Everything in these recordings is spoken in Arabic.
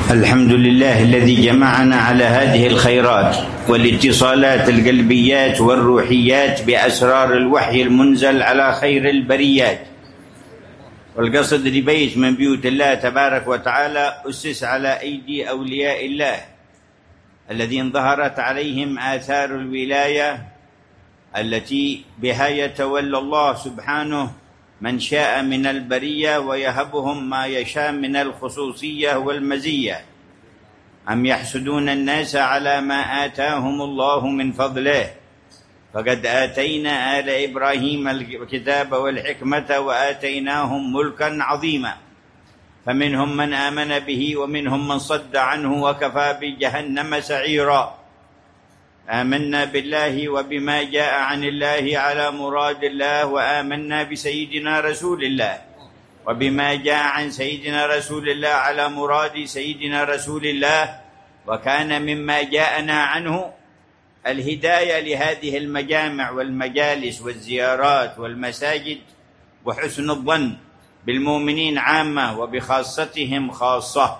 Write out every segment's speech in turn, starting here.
الحمد لله الذي جمعنا على هذه الخيرات والاتصالات القلبيات والروحيات بأسرار الوحي المنزل على خير البريات. والقصد لبيت من بيوت الله تبارك وتعالى أسس على أيدي أولياء الله الذين ظهرت عليهم آثار الولاية التي بها يتولى الله سبحانه من شاء من البرية ويهبهم ما يشاء من الخصوصية والمزية. أم يحسدون الناس على ما آتاهم الله من فضله فقد آتينا آل إبراهيم الكتاب والحكمة وآتيناهم ملكا عظيما فمنهم من آمن به ومنهم من صد عنه وكفى بجهنم سعيرا. آمنا بالله وبما جاء عن الله على مراد الله وآمنا بسيدنا رسول الله وبما جاء عن سيدنا رسول الله على مراد سيدنا رسول الله. وكان مما جاءنا عنه الهداية لهذه المجامع والمجالس والزيارات والمساجد وحسن الظن بالمؤمنين عامة وبخاصتهم خاصة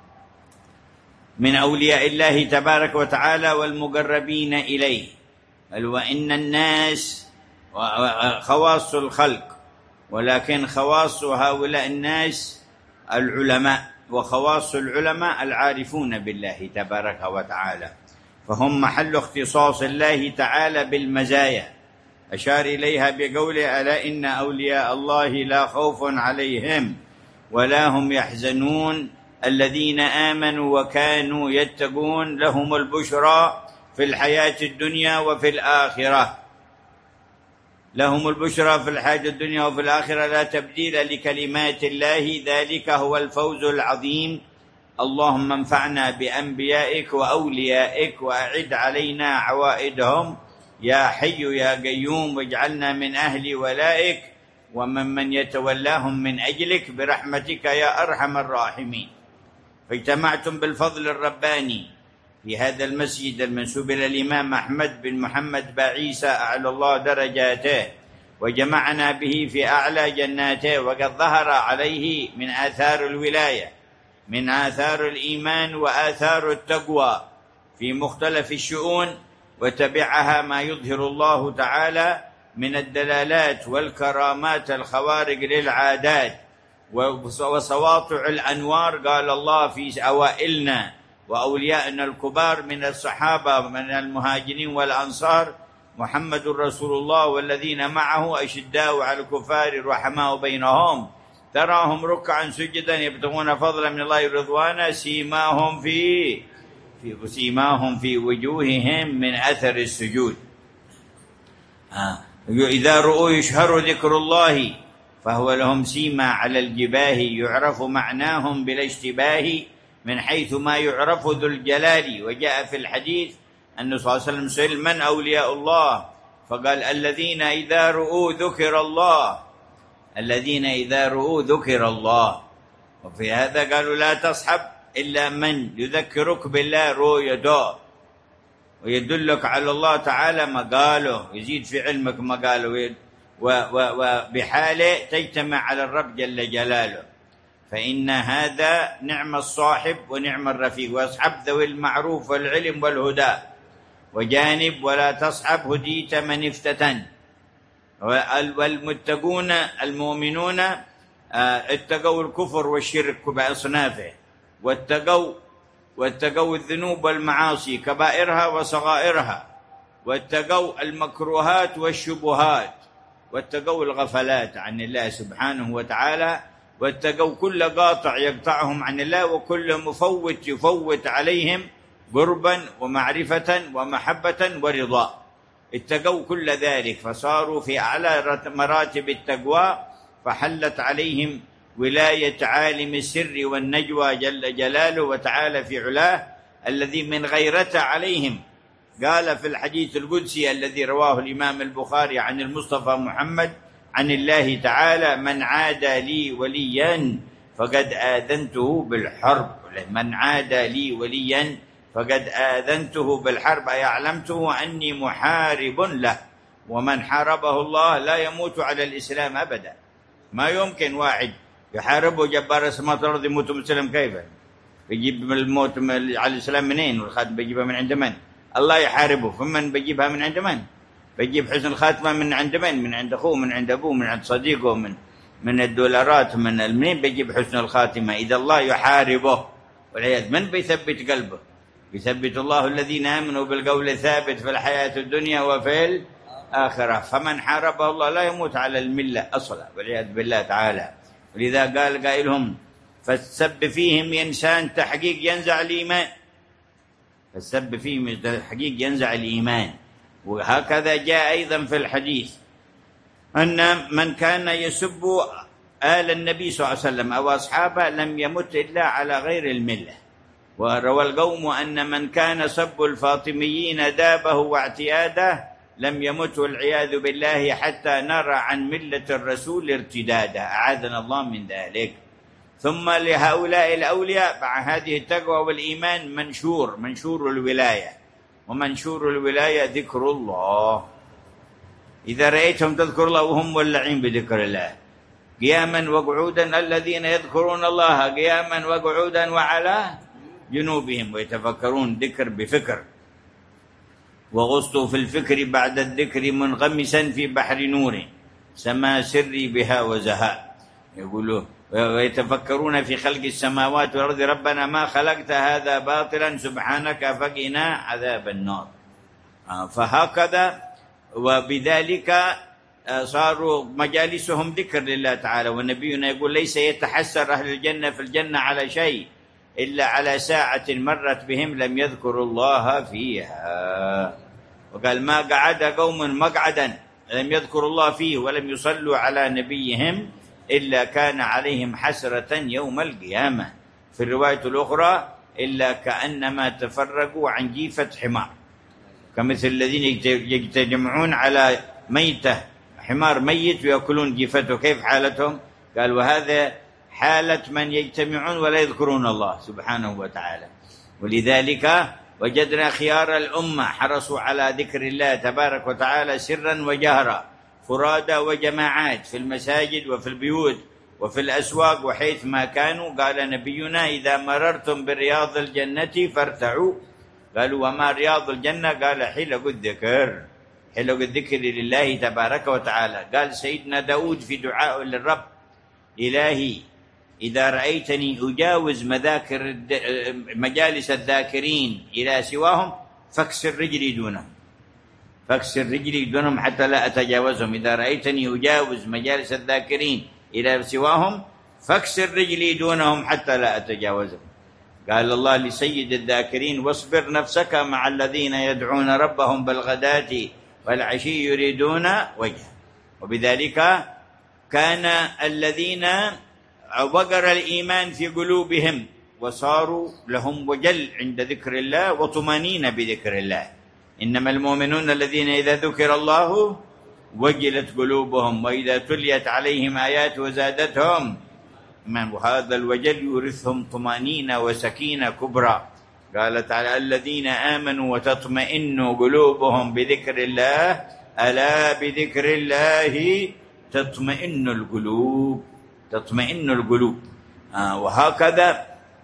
من أولياء الله تبارك وتعالى والمقربين إليه. بل وإن الناس خواص الخلق، ولكن خواص هؤلاء الناس العلماء، وخواص العلماء العارفون بالله تبارك وتعالى، فهم محل اختصاص الله تعالى بالمزايا. أشار إليها بقوله: ألا إن أولياء الله لا خوف عليهم ولا هم يحزنون الذين آمنوا وكانوا يتقون لهم البشرى في الحياة الدنيا وفي الآخرة. لهم البشرى في الحياة الدنيا وفي الآخرة لا تبديل لكلمات الله، ذلك هو الفوز العظيم. اللهم انفعنا بأنبيائك وأوليائك وأعد علينا عوائدهم يا حي يا قيوم، واجعلنا من أهل ولائك ومن يتولاهم من أجلك برحمتك يا أرحم الراحمين. فاجتمعتم بالفضل الرباني في هذا المسجد المنسوب إلى الإمام أحمد بن محمد بعيسى أعلى الله درجاته، وجمعنا به في أعلى جناته، وقد ظهر عليه من آثار الولاية، من آثار الإيمان وآثار التقوى في مختلف الشؤون، وتبعها ما يظهر الله تعالى من الدلالات والكرامات الخوارق للعادات وسواطع الأنوار. قال الله في أوائلنا وأوليائنا الكبار من الصحابة من المهاجرين والأنصار: محمد رسول الله والذين معه أشداء على الكفار رحماء بينهم تراهم ركعا سجدا يبتغون فضلا من الله ورضوانا سيماهم في وجوههم من أثر السجود. إذا رؤوا يشهر ذكر الله فهو لهم سيما على الجباه يعرف معناهم بلا اشتباه من حيث ما يعرف ذو الجلال. وجاء في الحديث أن صلى الله عليه وسلم سئل: من أولياء الله؟ فقال: الذين إذا رؤوا ذكر الله، الذين إذا رؤوا ذكر الله. وفي هذا قالوا: لا تصحب إلا من يذكرك بالله رؤيته ويدلك على الله تعالى مقاله، يزيد في علمك مقاله، وبحاله تجتمع على الرب جل جلاله. فإن هذا نعم الصاحب ونعم الرفيق. واصحب ذوي المعروف والعلم والهدى وجانب ولا تصحب هديت من افتتن. والمتقون المؤمنون اتقوا الكفر والشرك بأصنافه، واتقوا الذنوب والمعاصي كبائرها وصغائرها، واتقوا المكروهات والشبهات، واتقوا الغفلات عن الله سبحانه وتعالى، واتقوا كل قاطع يقطعهم عن الله، وكل مفوت يفوت عليهم قربا ومعرفة ومحبة ورضا. اتقوا كل ذلك فصاروا في أعلى مراتب التقوى، فحلت عليهم ولاية عالم السر والنجوى جل جلاله وتعالى في علاه الذي من غيرته عليهم. قال في الحديث القدسي الذي رواه الإمام البخاري عن المصطفى محمد عن الله تعالى: من عادى لي وليا فقد آذنته بالحرب. من عادى لي وليا فقد آذنته بالحرب، أي أعلمته أني محارب له. ومن حاربه الله لا يموت على الإسلام أبدا. ما يمكن واحد يحاربه جبار السماوات والأرض يموت مسلم، كيف؟ بيجيب الموت على الإسلام منين؟ والخاتمة بيجيبها من عند من؟ الله يحاربه، فمن بيجيبها من عند من؟ بيجيب حسن الخاتمة من عند من؟ من عند أخوه، من عند أبوه، من عند صديقه، من الدولارات، من منين بيجيب حسن الخاتمة إذا الله يحاربه والعياذ؟ من بيثبت قلبه؟ يثبت الله الذين آمنوا بالقول الثابت في الحياة الدنيا وفي الآخرة. فمن حاربه الله لا يموت على الملة أصلا والعياذ بالله تعالى. ولذا قال قائلهم: فالسب فيهم إنسان تحقيق ينزع الإيمان. فالسب فيهم تحقيق ينزع الإيمان. وهكذا جاء أيضا في الحديث أن من كان يسب آل النبي صلى الله عليه وسلم أو أصحابه لم يمت إلا على غير الملة. وروى القوم أن من كان سب الفاطميين دابه واعتياده لم يمت والعياذ بالله حتى نرى عن ملة الرسول ارتدادا، أعاذنا الله من ذلك. ثم لهؤلاء الأولياء مع هذه التقوى والإيمان منشور الولاية، ومنشور الولاية ذكر الله. إذا رأيتهم تذكر الله وهم مولعين بذكر الله قياما وقعودا، الذين يذكرون الله قياما وقعودا وعلى جنوبهم ويتفكرون ذكر بفكر. وغصت في الفكر بعد الذكر منغمسا في بحر نور سما سري بها وزهاء. يقولوا ويتفكرون في خلق السماوات والأرض ربنا ما خلقت هذا باطلا سبحانك فقنا عذاب النار. فهكذا وبذلك صاروا مجالسهم ذكر لله تعالى. ونبينا يقول: ليس يتحسر أهل الجنة في الجنة على شيء إلا على ساعة مرت بهم لم يذكروا الله فيها. وقال: ما قعد قوم مقعدا لم يذكروا الله فيه ولم يصلوا على نبيهم إلا كان عليهم حسرة يوم القيامة. في الرواية الأخرى: إلا كأنما تفرقوا عن جيفة حمار، كمثل الذين يجتمعون على ميتة، حمار ميت ويأكلون جيفته، كيف حالتهم؟ قال: وهذا حالة من يجتمعون ولا يذكرون الله سبحانه وتعالى. ولذلك وجدنا خيار الأمة حرصوا على ذكر الله تبارك وتعالى سرا وجهرا، فرادى وجماعات، في المساجد وفي البيوت وفي الأسواق وحيث ما كانوا. قال نبينا: إذا مررتم برياض الجنة فارتعوا. قالوا: وما رياض الجنة؟ قال: حلق الذكر، حلق الذكر لله تبارك وتعالى. قال سيدنا داود في دعاء للرب: إلهي إذا رأيتني أجاوز مجالس الذاكرين إلى سواهم فاكسر رجلي دونهم، فاكسر رجلي دونهم حتى لا أتجاوزهم. إذا رأيتني أجاوز مجالس الذاكرين إلى سواهم فاكسر رجلي دونهم حتى لا أتجاوزهم. قال الله لسيد الذاكرين: واصبر نفسك مع الذين يدعون ربهم بالغداة والعشي يريدون وجهه. وبذلك كان الذين وقر الإيمان في قلوبهم وصاروا لهم وجل عند ذكر الله وطمانينة بذكر الله. إنما المؤمنون الذين إذا ذكر الله وجلت قلوبهم وإذا تليت عليهم آيات وزادتهم إيمانا. وهذا الوجل يورثهم طمانينة وسكينة كبرى. قال تعالى: الذين آمنوا وتطمئن قلوبهم بذكر الله ألا بذكر الله تطمئن القلوب، تطمئن القلوب. وهكذا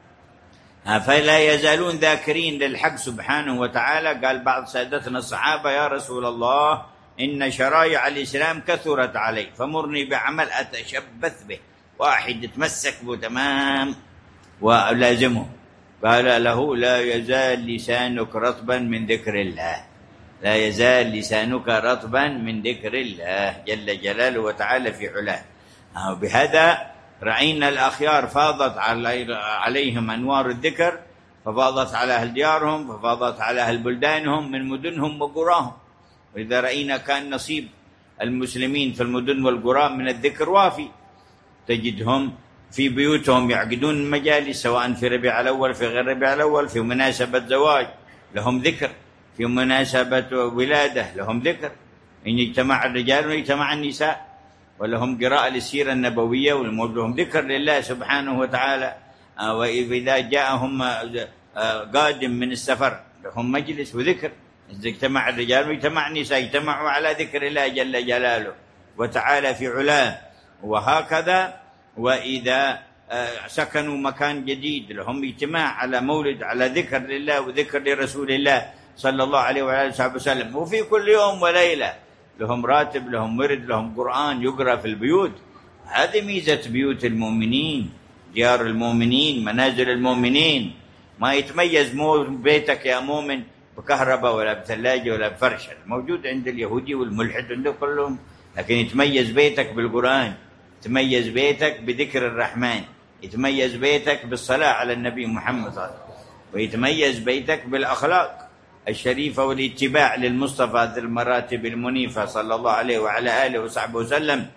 فلا يزالون ذاكرين للحق سبحانه وتعالى. قال بعض سادتنا الصحابة: يا رسول الله إن شرائع الإسلام كثرت علي فمرني بعمل أتشبث به، واحد يتمسك به تمام ولازمه. قال له: لا يزال لسانك رطبا من ذكر الله، لا يزال لسانك رطبا من ذكر الله جل جلاله وتعالى في علاه. وبهذا رأينا الأخيار فاضت عليهم أنوار الذكر، ففاضت على أهل ديارهم، ففاضت على أهل بلدانهم من مدنهم وقراهم. وإذا رأينا كان نصيب المسلمين في المدن والقرى من الذكر وافي، تجدهم في بيوتهم يعقدون مجالس، سواء في ربيع الأول في غير ربيع الأول، في مناسبة زواج لهم ذكر، في مناسبة ولادة لهم ذكر، إن اجتمع الرجال ويجتمع النساء، ولهم قراءة للسيرة النبوية والموت لهم ذكر لله سبحانه وتعالى. وإذا جاءهم قادم من السفر لهم مجلس وذكر. إذا اجتمع الرجال ويجتمع النساء اجتمعوا على ذكر الله جل جلاله وتعالى في علاه. وهكذا وإذا سكنوا مكان جديد، لهم اجتماع على مولد، على ذكر لله وذكر لرسول الله صلى الله عليه وعلى آله وسلم، وفي كل يوم وليلة لهم راتب، لهم ورد، لهم قرآن يقرأ في البيوت. هذه ميزة بيوت المؤمنين، ديار المؤمنين، منازل المؤمنين. ما يتميز مو بيتك يا مؤمن بكهرباء ولا بثلاجة ولا بفرشة، موجود عند اليهودي والملحد عنده كلهم، لكن يتميز بيتك بالقرآن، يتميز بيتك بذكر الرحمن، يتميز بيتك بالصلاة على النبي محمد صلى الله عليه وسلم، ويتميز بيتك بالأخلاق الشريفة والاتباع للمصطفى ذي المراتب المنيفة صلى الله عليه وعلى آله وصحبه وسلم.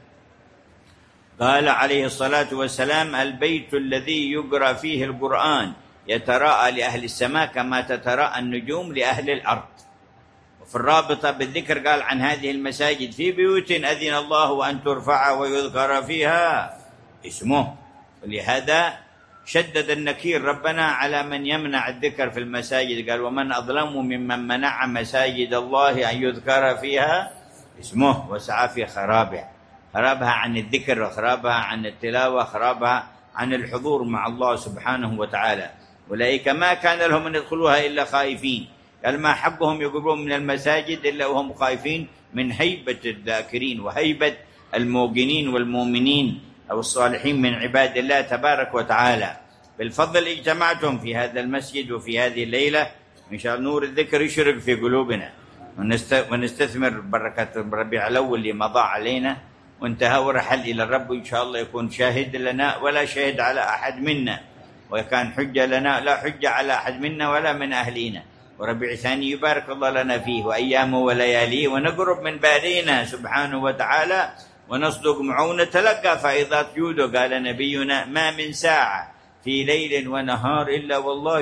قال عليه الصلاة والسلام: البيت الذي يقرأ فيه القرآن يتراءى لأهل السماء كما تتراءى النجوم لأهل الأرض. وفي الرابطة بالذكر قال عن هذه المساجد: في بيوت أذن الله أن ترفع ويذكر فيها اسمه. ولهذا شدد النكير ربنا على من يمنع الذكر في المساجد، قال: ومن أظلم ممن منع مساجد الله أن يذكر فيها اسمه وسعى في خرابها، خرابها عن الذكر وخرابها عن التلاوة، خرابها عن الحضور مع الله سبحانه وتعالى. أولئك ما كان لهم أن يدخلوها إلا خائفين، قال ما حقهم يقربون من المساجد إلا وهم خائفين من هيبة الذاكرين وهيبة الموقنين والمؤمنين أو الصالحين من عباد الله تبارك وتعالى. بالفضل اجتمعتم في هذا المسجد وفي هذه الليلة، إن شاء الله نور الذكر يشرق في قلوبنا، ونستثمر بركة الربيع الأول اللي مضى علينا وانتهى ورحل إلى الرب، إن شاء الله يكون شاهد لنا ولا شاهد على أحد منا، وكان حجة لنا لا حجة على أحد منا ولا من أهلينا. وربيع ثاني يبارك الله لنا فيه وأيامه ولياليه، ونقرب من بارينا سبحانه وتعالى ونصدق معه ونتلقى فائضات جوده. قال نبينا: ما من ساعة في ليل ونهار إلا والله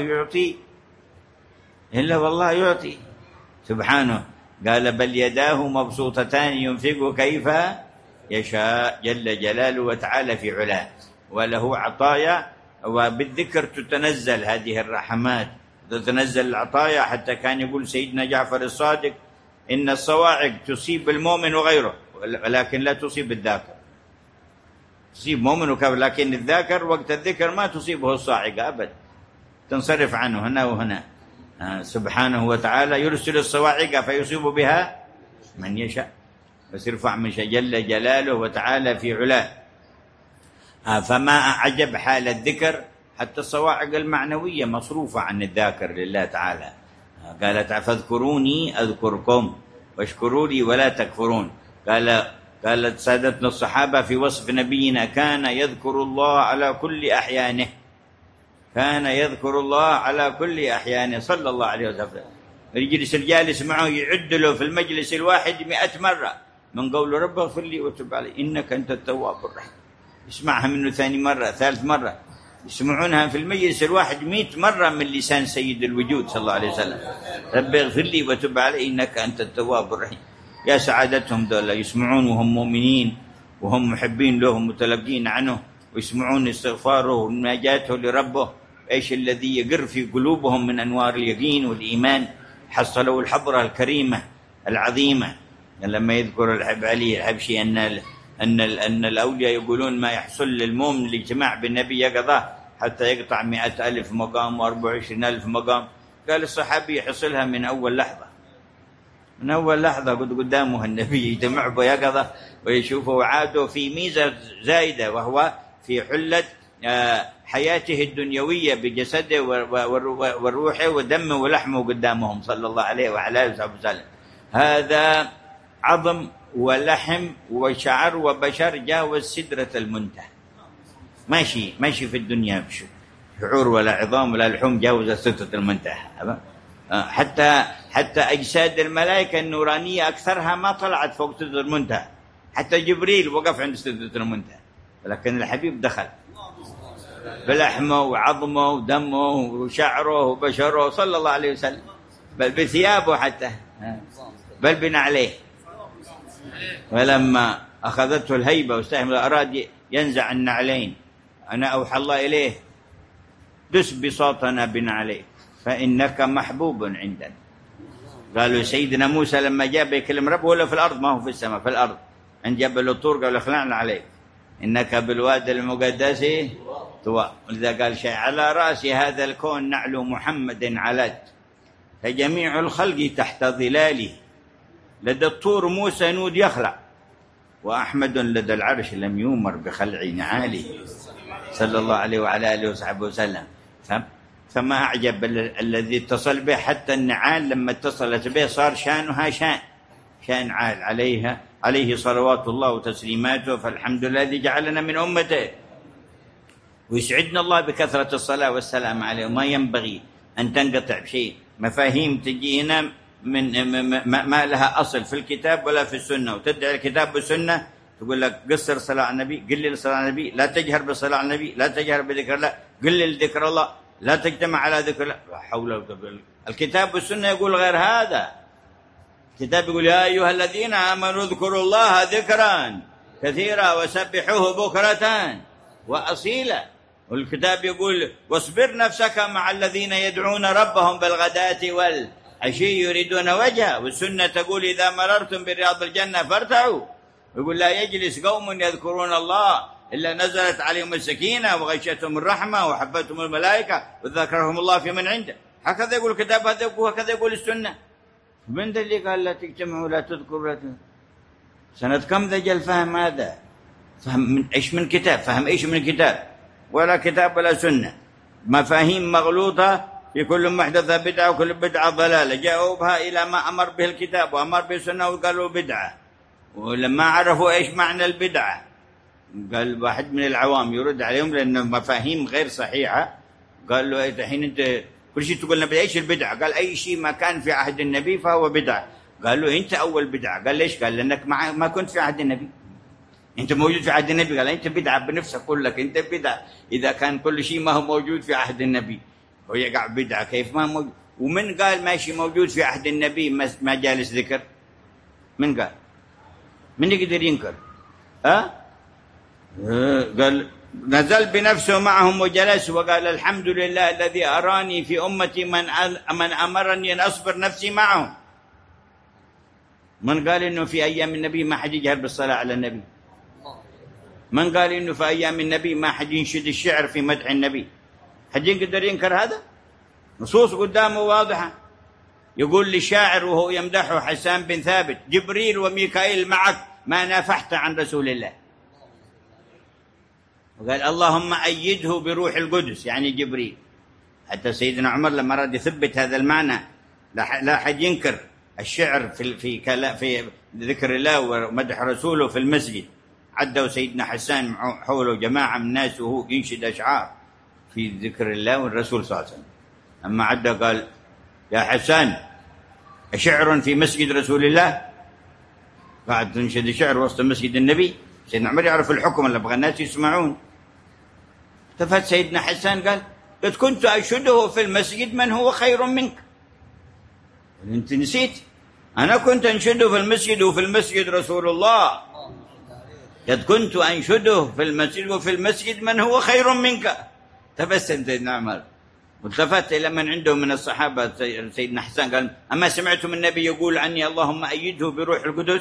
يعطي سبحانه. قال: بل يداه مبسوطتان ينفق كيف يشاء جل جلاله وتعالى في علاه، وله عطايا، وبالذكر تتنزل هذه الرحمات، تتنزل العطايا. حتى كان يقول سيدنا جعفر الصادق: إن الصواعق تصيب المؤمن وغيره ولكن لا تصيب الذاكر. تصيب مؤمن وكافر، لكن الذاكر وقت الذكر ما تصيبه الصاعقة أبدا، تنصرف عنه هنا وهنا. سبحانه وتعالى يرسل الصواعق فيصيب بها من يشاء، بس يرفع من شاء جل جلاله وتعالى في علاه. فما أعجب حال الذكر، حتى الصواعق المعنوية مصروفة عن الذاكر لله تعالى. قالت: فاذكروني أذكركم واشكروا لي ولا تكفرون. قالت سادتنا الصحابة في وصف نبينا: كان يذكر الله على كل أحيانه، كان يذكر الله على كل أحيانه صلى الله عليه وسلم. يجلس الجالس معه يعد له في المجلس الواحد 100 مرة من قول: رب اغفر لي وتب علي إنك أنت التواب الرحيم. يسمعها منه ثاني مرة، ثالث مرة، يسمعونها في المجلس الواحد 100 مرة من لسان سيد الوجود صلى الله عليه وسلم: رب اغفر لي وتب علي إنك أنت التواب الرحيم. يا سعادتهم دول يسمعون وهم مؤمنين وهم محبين له متلقين عنه، ويسمعون استغفاره ونجاته لربه. ايش الذي يقر في قلوبهم من انوار اليقين والايمان؟ حصلوا الحضره الكريمه العظيمه. لما يذكر الحب علي الحبشي ان الاولياء يقولون ما يحصل للمؤمن الاجتماع بالنبي يقظه حتى يقطع 100,000 مقام و24,000 مقام. قال الصحابي يحصلها من اول لحظه، من أول لحظة قدامه النبي يجتمع بيقظة ويشوفه. وعاده في ميزة زائدة، وهو في حلة حياته الدنيوية بجسده وروحه ودمه ولحمه قدامهم صلى الله عليه وعلى آله وسلم. هذا عظم ولحم وشعر وبشر جاوز سدرة المنتهى، ماشي في الدنيا شعور ولا عظام ولا لحوم، جاوز سدرة المنتهى. حتى أجساد الملائكة النورانية أكثرها ما طلعت فوق سدرة المنتهى، حتى جبريل وقف عند سدرة المنتهى، ولكن الحبيب دخل بلحمه وعظمه ودمه وشعره وبشره صلى الله عليه وسلم، بل بثيابه حتى، بل بنعليه. ولما أخذته الهيبة واستحمل أراد ينزع النعلين، أنا أوحى الله إليه: دس بساطنا بنعليك فإنك محبوب عندنا. قالوا سيدنا موسى لما جاء بيكلم ربه ولا في الأرض، ما هو في السماء، في الأرض عند جبل الطور، قال: اخلعنا عليك إنك بالوادي المقدس ولذا قال شيء على رأس هذا الكون نعل محمد علت، فجميع الخلق تحت ظلاله، لدى الطور موسى نود يخلع، وأحمد لدى العرش لم يؤمر بخلع نعاله صلى الله عليه وعلى آله وصحبه وسلم. فما أعجب الذي اتصل به، حتى النعال لما اتصلت به صار شانها شان عال عليه صلوات الله وتسليماته. فالحمد لله الذي جعلنا من أمته، ويسعدنا الله بكثرة الصلاة والسلام عليه. وما ينبغي أن تنقطع بشيء، مفاهيم تجينا من ما لها أصل في الكتاب ولا في السنة، وتدعي الكتاب والسنة تقول لك قصر صلاة على النبي، قلل صلاة على النبي، لا تجهر بالصلاة على النبي، لا تجهر بذكر الله، قلل ذكر الله، لا تجتمع على ذكر الله. لا حول ولا قوة. الكتاب والسنة يقول غير هذا. الكتاب يقول يا أيها الذين آمنوا اذكروا الله ذكرا كثيرا وسبحوه بكرة وأصيلا. والكتاب يقول واصبر نفسك مع الذين يدعون ربهم بالغداة والعشي يريدون وجهه. والسنة تقول إذا مررتم برياض الجنة فارتعوا. يقول لا يجلس قوم يذكرون الله إلا نزلت عليهم السكينة وغشيتهم الرحمة وحفتهم الملائكة وذكرهم الله في من عنده. هكذا يقول الكتاب، هكذا يقول السنة. من ذا اللي قال لا تجتمعوا ولا تذكروا؟ سنة كم ذا جل فهم هذا؟ فهم من ايش من كتاب؟ فهم ايش من كتاب؟ ولا كتاب ولا سنة. مفاهيم مغلوطة، في كل محدثة بدعة وكل بدعة ضلالة. جاءوا بها إلى ما أمر به الكتاب وأمر به السنة وقالوا بدعة. ولما عرفوا ايش معنى البدعة، قال واحد من العوام يرد عليهم لأنه مفاهيم غير صحيحة، قال له الحين أنت كل شيء تقول لنا ايش البدعة؟ قال أي شيء ما كان في عهد النبي فهو بدعة. قال له أنت أول بدعة. قال ليش؟ قال لأنك ما كنت في عهد النبي، أنت موجود في عهد النبي. قال أنت بدعة بنفسك، أقول لك أنت بدعة إذا كان كل شيء ما هو موجود في عهد النبي ويقع بدعة. كيف ما موجود؟ ومن قال ماشي موجود في عهد النبي ما جالس ذكر؟ من قال؟ من يقدر ينكر؟ قال نزل بنفسه معهم وجلس وقال الحمد لله الذي أراني في أمتي من أمرني أن أصبر نفسي معهم. من قال إنه في أيام النبي ما حد يجهر بالصلاة على النبي؟ من قال إنه في أيام النبي ما حد ينشد الشعر في مدح النبي؟ حد يقدر ينكر هذا؟ نصوص قدامه واضحة. يقول للشاعر وهو يمدحه حسان بن ثابت جبريل وميكائيل معك ما نافحت عن رسول الله. وقال اللهم أيده بروح القدس، يعني جبريل. حتى سيدنا عمر لما أراد يثبت هذا المعنى لا حد ينكر الشعر في ذكر الله ومدح رسوله في المسجد. عدوا سيدنا حسان حوله جماعة من الناس وهو ينشد أشعار في ذكر الله والرسول صلى الله عليه وسلم. أما عدى قال يا حسان أشعر في مسجد رسول الله؟ قاعد تنشد شعر وسط مسجد النبي. سيدنا عمر يعرف الحكم اللي بغى الناس يسمعون. التفت سيدنا حسان قال قد كنت أنشده في المسجد من هو خير منك. أنت نسيت؟ أنا كنت أنشده في المسجد وفي المسجد رسول الله. قد كنت أنشده في المسجد وفي المسجد من هو خير منك. تبسم سيدنا عمر والتفت إلى من عنده من الصحابة سيدنا حسان قال أما سمعتم النبي يقول عني اللهم أيده بروح القدس؟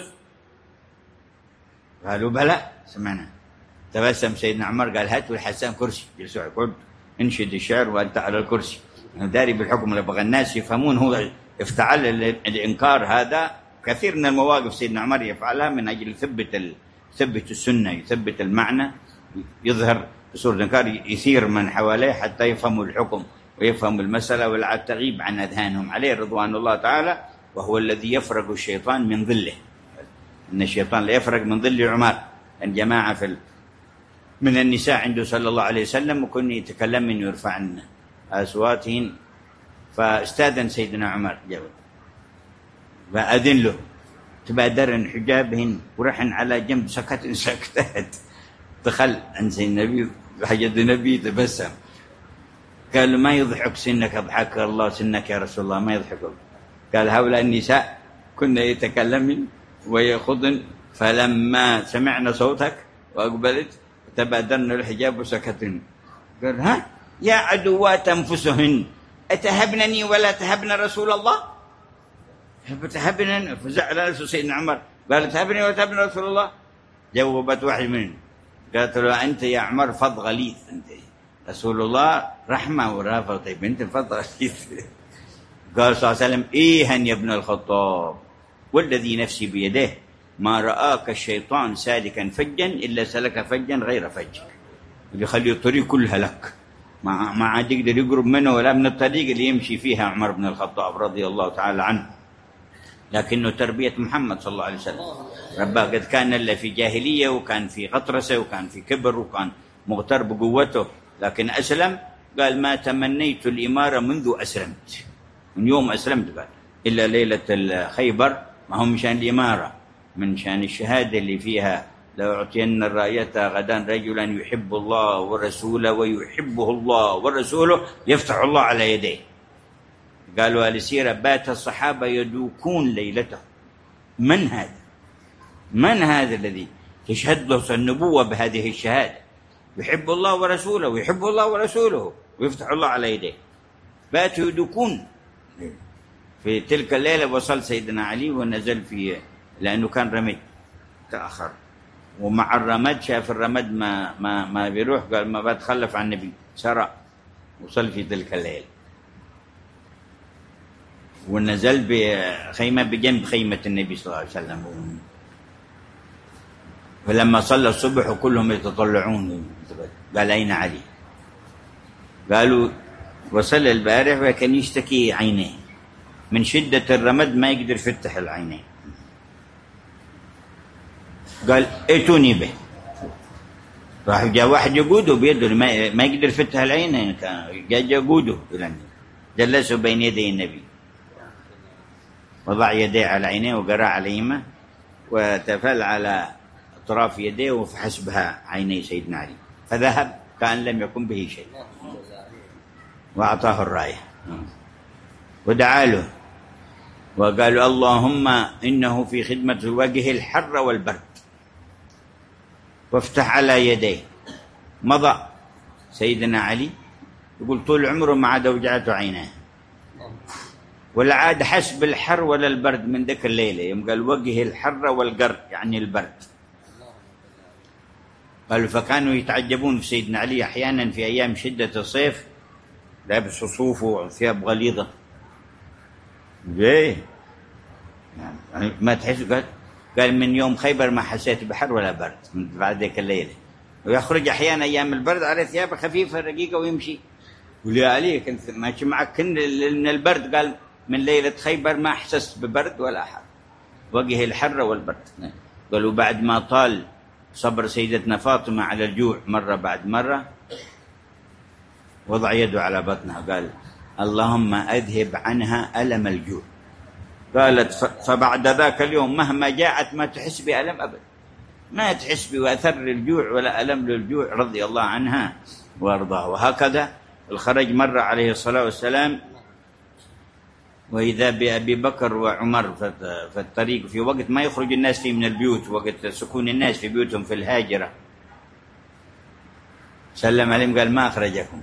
قالوا بلى سمعنا. تبسم سيدنا عمر قال هاتوا الحسان كرسي جلسوا قعد انشد الشعر وأنت على الكرسي. أنا داري بالحكم اللي بغى الناس يفهمون. هو افتعل الإنكار هذا كثير من المواقف سيدنا عمر يفعلها من أجل يثبت السنة، يثبت المعنى، يظهر بصورة إنكار، يثير من حواليه حتى يفهموا الحكم ويفهموا المسألة ولا تغيب عن أذهانهم عليه رضوان الله تعالى. وهو الذي يفرق الشيطان من ظله. إن الشيطان لا يفرق من ظل عمر. أن جماعة من النساء عنده صلى الله عليه وسلم وكن يتكلمن ويرفعن أصواتهن، فاستاذن سيدنا عمر جاوب فأذن له تبادرن حجابهن ورحن على جنب سكتت. دخل عند سيدنا النبي حجد النبي تبسم قال له ما يضحك سنك أضحك الله سنك يا رسول الله ما يضحكك. قال هؤلاء النساء كنا يتكلمن ويخضن فلما سمعنا صوتك وأقبلت تبادرن الحجاب وسكتن. قال ها يا عدوات أنفسهن أتهبنني ولا تهبن رسول الله؟ تهبنني. فزعل نفسه سيدنا عمر قال تهبني ولا تهبن رسول الله؟ جاوبت واحد منهم قالت له أنت يا عمر فض غليظ، أنت رسول الله رحمة ورافة. طيب أنت تفضل. قال صلى الله عليه وسلم: إيها يا ابن الخطاب والذي نفسي بيده ما رآك الشيطان سالكا فجا إلا سلك فجا غير فجك، اللي يخلي الطريق كلها لك، ما عاد يقدر يقرب منه ولا من الطريق اللي يمشي فيها عمر بن الخطاب رضي الله تعالى عنه. لكنه تربية محمد صلى الله عليه وسلم رباه. قد كان إلا في جاهلية، وكان في غطرسة، وكان في كبر، وكان مغتر بقوته، لكن أسلم. قال: ما تمنيت الإمارة منذ أسلمت، من يوم أسلمت قال، إلا ليلة الخيبر، ما هم مشان الإمارة، من شان الشهادة اللي فيها: لو أعطين الراية غدا رجلا يحب الله ورسوله ويحبه الله ورسوله يفتح الله على يديه. قالوا أهل السيرة: بات الصحابة يدوكون ليلته. من هذا؟ من هذا الذي تشهد له النبوة بهذه الشهادة؟ يحب الله ورسوله ويحب الله ورسوله ويفتح الله على يديه. باتوا يدوكون. في تلك الليلة وصل سيدنا علي ونزل فيه، لأنه كان رمد تأخر، ومع الرمد شاف الرمد ما بيروح، قال: ما بتخلف عن النبي، سرع وصل في تلك الليلة، ونزل بخيمة بجنب خيمة النبي صلى الله عليه وسلم. فلما صلى الصبح وكلهم يتطلعون، قال: أين علي؟ قالوا: وصل البارح وكان يشتكي عينيه من شدة الرمد، ما يقدر يفتح العينين. قال: ائتوني به. راح جاء واحد يقوده بيده، ما يقدر يفتح العينين، جاء يقوده إلى النبي، جلسه بين يدي النبي، وضع يديه على عينيه وقرأ عليهما، وتفل على أطراف يديه وفحص بها عيني سيدنا علي، فذهب كأن لم يكن به شيء، وأعطاه الراية ودعا له وقالوا: اللهم إنه في خدمة وجه الحر والبرد، وافتح على يديه. مضى سيدنا علي يقول طول عمره ما عاد وجعته عيناه، ولا عاد حس بالحر ولا البرد من ذاك الليلة، يوم قال وجه الحر والقر يعني البرد. قالوا فكانوا يتعجبون في سيدنا علي أحيانا في أيام شدة الصيف لابس صوفه وثياب غليظة، ليه؟ يعني ما تحس. قال من يوم خيبر ما حسيت بحر ولا برد من بعد ذيك الليلة، ويخرج أحيانا أيام البرد على ثياب خفيفة رقيقة ويمشي. يقول يا علي كنت ماشي معك من البرد، قال من ليلة خيبر ما أحسست ببرد ولا حر، وجه الحر والبرد. قالوا بعد ما طال صبر سيدتنا فاطمة على الجوع مرة بعد مرة، وضع يده على بطنها قال اللهم أذهب عنها ألم الجوع. قالت فبعد ذاك اليوم مهما جاءت ما تحس بألم أبدا، ما تحس بأثر الجوع ولا ألم للجوع رضي الله عنها وأرضاها. وهكذا الخرج مرة عليه الصلاة والسلام وإذا بأبي بكر وعمر في الطريق في وقت ما يخرج الناس فيه من البيوت، وقت سكون الناس في بيوتهم في الهاجرة، سلم عليهم قال ما أخرجكم؟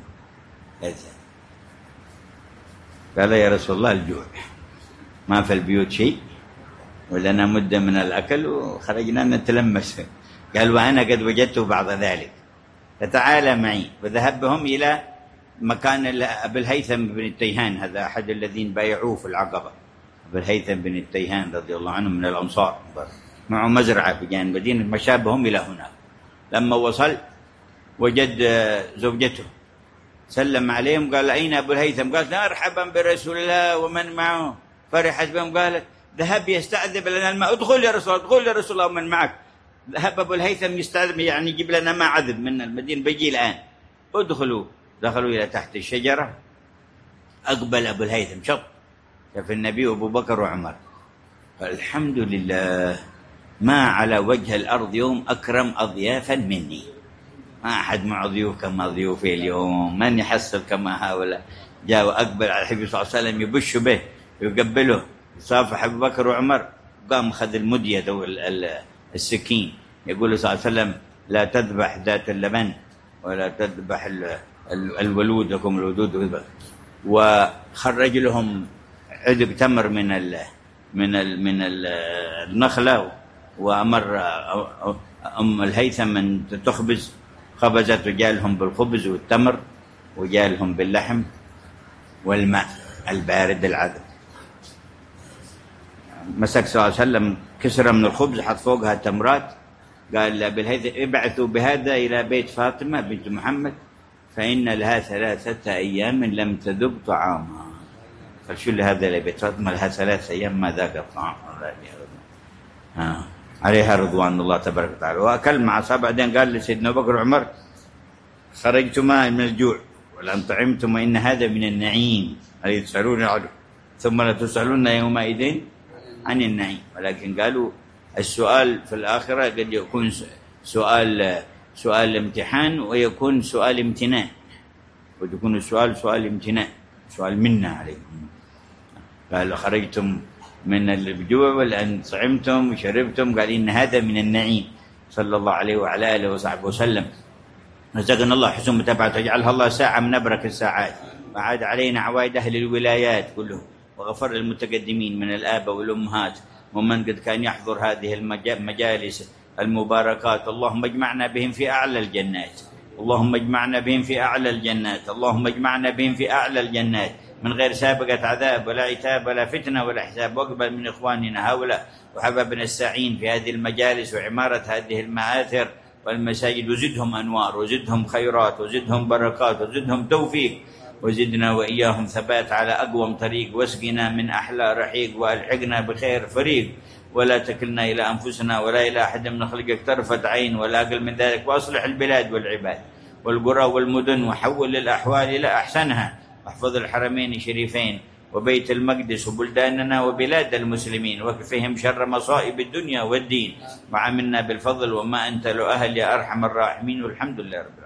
قال يا رسول الله الجوع، ما في البيوت شيء ولنا مدة من الأكل وخرجنا نتلمس. قال وأنا قد وجدت بعض ذلك فتعالى معي. وذهب بهم إلى مكان أبي الهيثم بن التيهان، هذا أحد الذين بايعوه في العقبة، أبي الهيثم بن التيهان رضي الله عنه من الأنصار، معه مزرعة في جانب المدينة، مشى بهم إلى هناك. لما وصل وجد زوجته، سلم عليهم قال أين أبو الهيثم؟ قال مرحبا برسول الله ومن معه. فرحت بهم قالت ذهب يستعذب لنا الماء، ادخل يا رسول الله، ادخل يا رسول الله ومن معك. ذهب أبو الهيثم يستعذب يعني يجيب لنا ماء عذب من المدينة بيجي الآن، ادخلوا. دخلوا إلى تحت الشجرة، أقبل أبو الهيثم شط شاف النبي وأبو بكر وعمر، قال الحمد لله ما على وجه الأرض يوم أكرم أضيافا مني، ما أحد مع ضيوف كما ضيوفي اليوم، من يحصل كما هؤلاء. جاء وأقبل على الحبيب صلى الله عليه وسلم يبش به يقبله، صافح أبو بكر وعمر، قام خذ المدية السكين، يقول صلى الله عليه وسلم لا تذبح ذات اللبن ولا تذبح الولود لكم الودود، وخرج لهم عدق تمر من النخلة، وأمر أم الهيثم أن تخبز، خبزت رجالهم بالخبز والتمر وجالهم باللحم والماء البارد العذب. مسك صلى الله عليه وسلم كسرة من الخبز، حط فوقها تمرات، قال لأبي الهيثم ابعثوا بهذا إلى بيت فاطمة بنت محمد فإن لها 3 أيام لم تذق طعامها. فشو هذا إلى بيت فاطمة لها 3 أيام ما ذاق الطعام عليها رضوان الله تبارك وتعالى. وأكل مع أصحابه. بعدين قال لسيدنا أبو بكر وعمر خرجتما من الجوع ولم طعمتما إن هذا من النعيم الذي تسألون عنه ثم لا تسألون يومئذ عن النعيم. ولكن قالوا السؤال في الآخرة قد يكون سؤال امتحان ويكون سؤال امتنان، قد يكون السؤال سؤال امتنان، سؤال منا عليكم. قال خرجتم من الجوع ولأن طعمتم وشربتم، قال إن هذا من النعيم. صلى الله عليه وعلى آله وصحبه وسلم. رزقنا الله حسن متابعة، وجعلها الله ساعة من أبرك الساعات، وعاد علينا عوائد أهل الولايات كلهم، وغفر للمتقدمين من الآباء والأمهات ومن قد كان يحضر هذه المجالس المباركات. اللهم اجمعنا بهم في أعلى الجنات، اللهم اجمعنا بهم في أعلى الجنات، اللهم اجمعنا بهم في أعلى الجنات من غير سابقة عذاب ولا عتاب ولا فتنة ولا حساب. واقبل من إخواننا هؤلاء وحبابنا الساعين في هذه المجالس وعمارة هذه المآثر والمساجد، وزدهم أنوار وزدهم خيرات وزدهم بركات وزدهم توفيق، وزدنا وإياهم ثبات على أقوم طريق، واسقنا من أحلى رحيق، وألحقنا بخير فريق، ولا تكلنا إلى أنفسنا ولا إلى أحد من خلقك طرفة عين ولا أقل من ذلك. وأصلح البلاد والعباد والقرى والمدن، وحول الأحوال إلى أحسنها، واحفظ الحرمين الشريفين وبيت المقدس وبلداننا وبلاد المسلمين، واكفهم شر مصائب الدنيا والدين، وعاملنا بالفضل وما أنت له أهل يا أرحم الراحمين. والحمد لله رب العالمين.